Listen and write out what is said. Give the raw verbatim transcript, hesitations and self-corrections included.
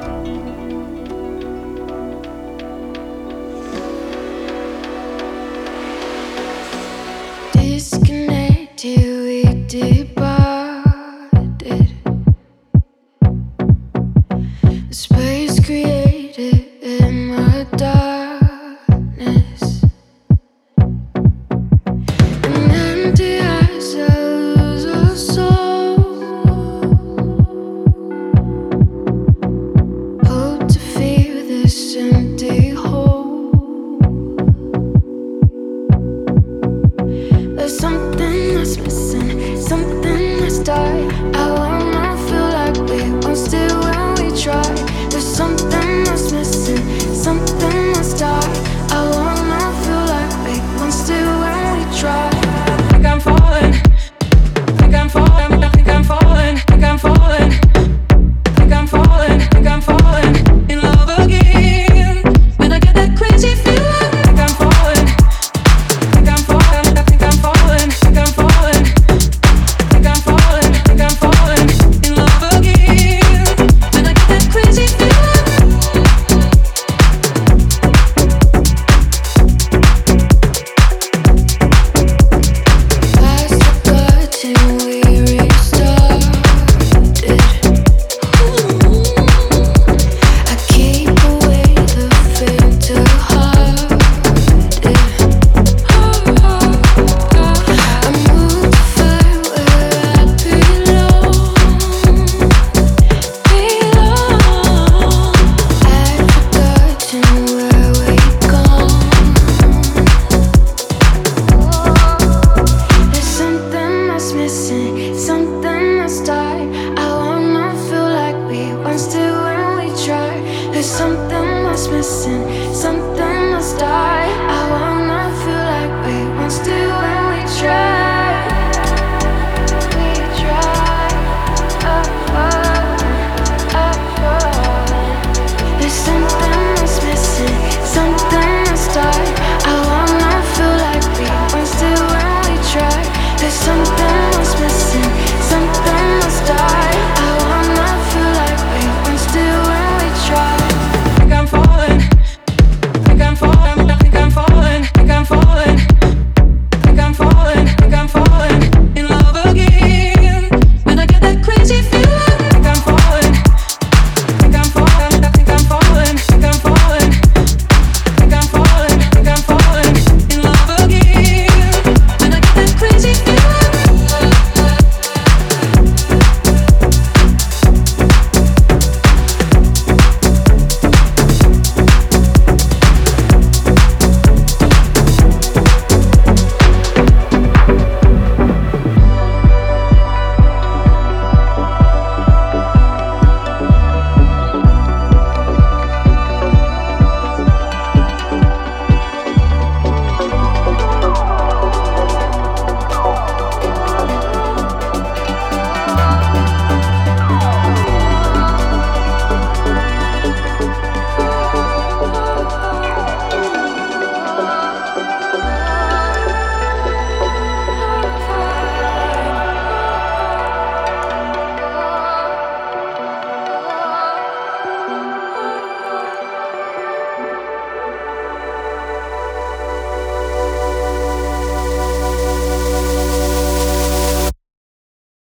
Disconnected, we departed. The space created in my darkness. An empty eyes, I lose our soul. Hope to feel this empty hole. There's something that's missing, something that's died. I wanna feel like we once did when we tried. There's something that's missing, something that's died. I wanna feel like we once did when we tried. I think I'm falling, think I'm falling, I think I'm falling, think I'm falling, think I'm falling, think I'm falling in love again. When I get that crazy feeling, think I'm falling, think I'm falling, I think I'm falling, think I'm falling, think I'm falling, think I'm falling in love again. When I get that crazy feeling. Past the curtain, we restarted. I keep away the faint-hearted. I move to find where I belong. Belong. I've forgotten where we've gone. There's something that's missing, something that's died. I wanna feel like we once did when we tried. There's something that's missing,